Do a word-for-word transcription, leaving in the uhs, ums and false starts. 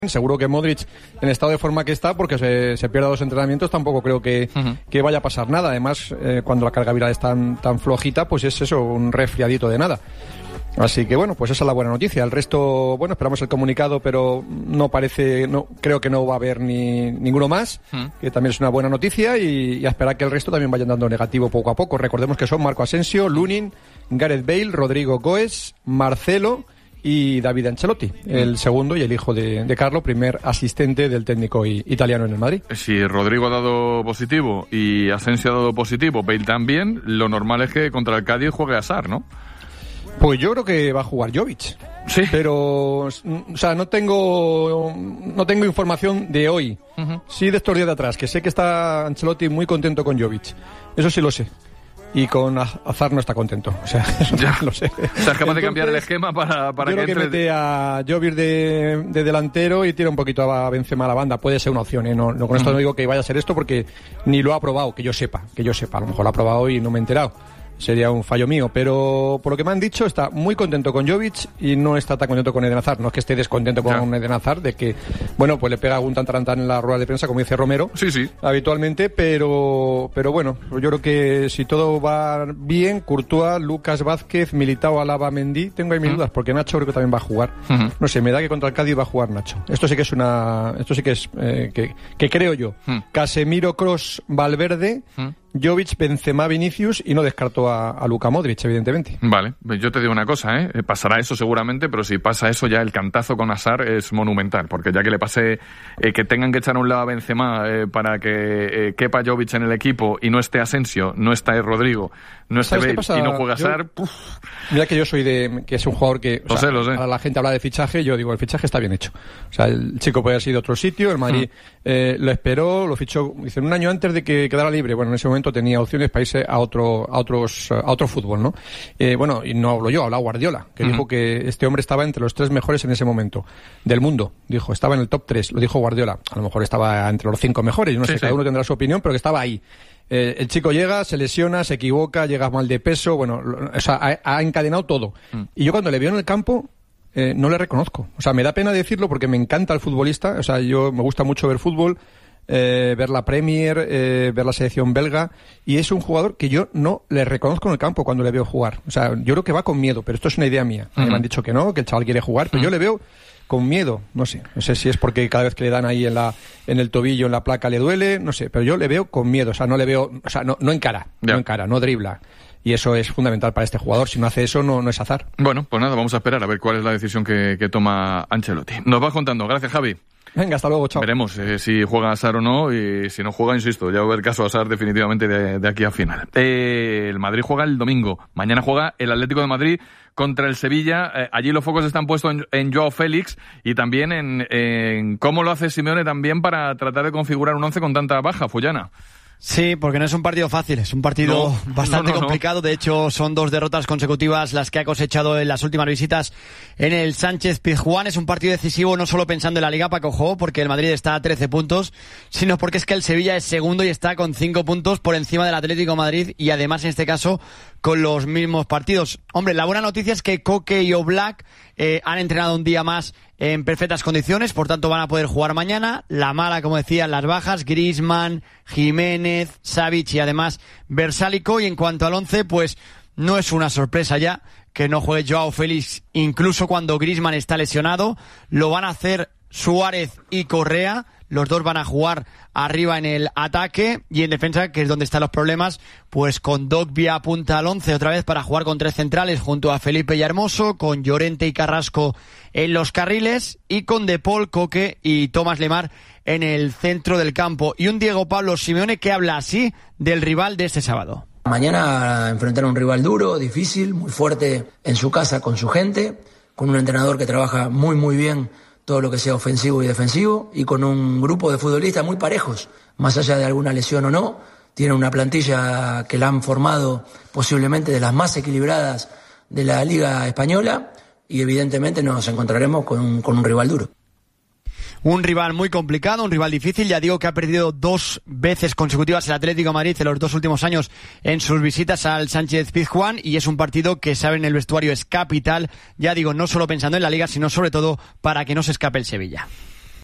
Seguro que Modric, en el estado de forma que está, porque se, se pierda dos entrenamientos, tampoco creo que, uh-huh. que vaya a pasar nada. Además, eh, cuando la carga viral es tan, tan flojita, pues es eso, un resfriadito de nada. Así que bueno, pues esa es la buena noticia. El resto, bueno, esperamos el comunicado, pero no parece, no creo que no va a haber ni ninguno más, uh-huh. que también es una buena noticia, y, y a esperar que el resto también vayan dando negativo poco a poco. Recordemos que son Marco Asensio, Lunin, Gareth Bale, Rodrigo Goes, Marcelo y David Ancelotti, el segundo y el hijo de, de Carlo, primer asistente del técnico i, italiano en el Madrid. Si Rodrigo ha dado positivo y Asensio ha dado positivo, Bale también, lo normal es que contra el Cádiz juegue Hazard, ¿no? Pues yo creo que va a jugar Jovic. Sí. Pero, o sea, no tengo no tengo información de hoy. Uh-huh. Sí, de estos días de atrás, que sé que está Ancelotti muy contento con Jovic. Eso sí lo sé. Y con Hazard no está contento, o sea, eso ya lo sé. O sea, es capaz Entonces, de cambiar el esquema para, para yo que creo entre... que mete a Jovic de, de delantero y tira un poquito a Benzema a la banda. Puede ser una opción, ¿eh? No, no, con esto no digo que vaya a ser esto porque ni lo ha probado, que yo sepa, que yo sepa. A lo mejor lo ha probado y no me he enterado. Sería un fallo mío, pero por lo que me han dicho está muy contento con Jovic y no está tan contento con Eden Hazard. No es que esté descontento con ya. Eden Hazard, de que, bueno, pues le pega un tantarantán en la rueda de prensa, como dice Romero, sí, sí. habitualmente, pero pero bueno, yo creo que si todo va bien, Courtois, Lucas Vázquez, Militao, Alaba, Mendy, tengo ahí mis uh-huh. dudas, porque Nacho creo que también va a jugar. Uh-huh. No sé, me da que contra el Cádiz va a jugar Nacho. Esto sí que es una, esto sí que es, eh, que, que creo yo. Uh-huh. Casemiro, Kroos, Valverde, uh-huh. Jovic, Benzema, Vinicius, y no descarto a, a Luka Modric, evidentemente. Vale, yo te digo una cosa, ¿eh? Pasará eso seguramente, pero si pasa eso ya el cantazo con Hazard es monumental, porque ya que le pase eh, que tengan que echar a un lado a Benzema eh, para que eh, quepa Jovic en el equipo y no esté Asensio, no esté Rodrigo, no esté Bale y no juega Hazard... Yo, mira que yo soy de... que es un jugador que... Lo o sea, sé, lo sé. Para la gente habla de fichaje, yo digo, el fichaje está bien hecho. O sea, el chico puede haber sido otro sitio, el Madrid hmm. eh, lo esperó, lo fichó, dice, un año antes de que quedara libre. Bueno, en ese momento tenía opciones para irse a otro, a otros, a otro fútbol, ¿no? Eh, bueno, y no hablo yo, habla Guardiola, que uh-huh. dijo que este hombre estaba entre los tres mejores en ese momento del mundo. Dijo, estaba en el top tres, lo dijo Guardiola. A lo mejor estaba entre los cinco mejores, yo no sí, sé, sí. cada uno tendrá su opinión, pero que estaba ahí. Eh, el chico llega, se lesiona, se equivoca, llega mal de peso, bueno, lo, o sea, ha, ha encadenado todo. Uh-huh. Y yo cuando le veo en el campo, eh, no le reconozco. O sea, me da pena decirlo porque me encanta el futbolista, o sea, yo me gusta mucho ver fútbol, Eh, ver la Premier, eh, ver la selección belga, y es un jugador que yo no le reconozco en el campo cuando le veo jugar. O sea, yo creo que va con miedo, pero esto es una idea mía. Uh-huh. Me han dicho que no, que el chaval quiere jugar, pero uh-huh. yo le veo con miedo. No sé, no sé si es porque cada vez que le dan ahí en la en el tobillo, en la placa, le duele, no sé, pero yo le veo con miedo. O sea, no le veo, o sea, no, no encara, yeah. no encara, no dribla. Y eso es fundamental para este jugador. Si no hace eso, no, no es Hazard. Bueno, pues nada, vamos a esperar a ver cuál es la decisión que, que toma Ancelotti. Nos vas contando. Gracias, Javi. Venga, hasta luego, chao. Veremos eh, si juega Hazard o no, y si no juega, insisto, ya va a haber caso a Hazard definitivamente de, de aquí a final. Eh, el Madrid juega el domingo. Mañana juega el Atlético de Madrid contra el Sevilla. Eh, allí los focos están puestos en, en Joao Félix y también en, en cómo lo hace Simeone también para tratar de configurar un once con tanta baja, Fullana. Sí, porque no es un partido fácil, es un partido no, bastante no, no, complicado. No. De hecho, son dos derrotas consecutivas las que ha cosechado en las últimas visitas en el Sánchez-Pizjuán. Es un partido decisivo no solo pensando en la Liga, Paco Jo, porque el Madrid está a trece puntos, sino porque es que el Sevilla es segundo y está con cinco puntos por encima del Atlético de Madrid, y además en este caso con los mismos partidos. Hombre, la buena noticia es que Koke y Oblak eh, han entrenado un día más en perfectas condiciones, por tanto van a poder jugar mañana. La mala, como decía, las bajas, Griezmann, Jiménez, Savic y además Versálico. Y en cuanto al once, pues no es una sorpresa ya que no juegue Joao Félix, incluso cuando Griezmann está lesionado. Lo van a hacer Suárez y Correa. Los dos van a jugar arriba en el ataque, y en defensa, que es donde están los problemas, pues con Dogbia apunta al once otra vez para jugar con tres centrales junto a Felipe y Hermoso, con Llorente y Carrasco en los carriles, y con De Paul, Koke y Thomas Lemar en el centro del campo. Y un Diego Pablo Simeone que habla así del rival de este sábado. Mañana enfrentar a un rival duro, difícil, muy fuerte en su casa con su gente, con un entrenador que trabaja muy muy bien todo lo que sea ofensivo y defensivo, y con un grupo de futbolistas muy parejos, más allá de alguna lesión o no. Tienen una plantilla que la han formado posiblemente de las más equilibradas de la Liga Española, y evidentemente nos encontraremos con un, con un rival duro. Un rival muy complicado, un rival difícil. Ya digo que ha perdido dos veces consecutivas el Atlético de Madrid en los dos últimos años en sus visitas al Sánchez-Pizjuán, y es un partido que, saben, en el vestuario es capital. Ya digo, no solo pensando en la Liga, sino sobre todo para que no se escape el Sevilla.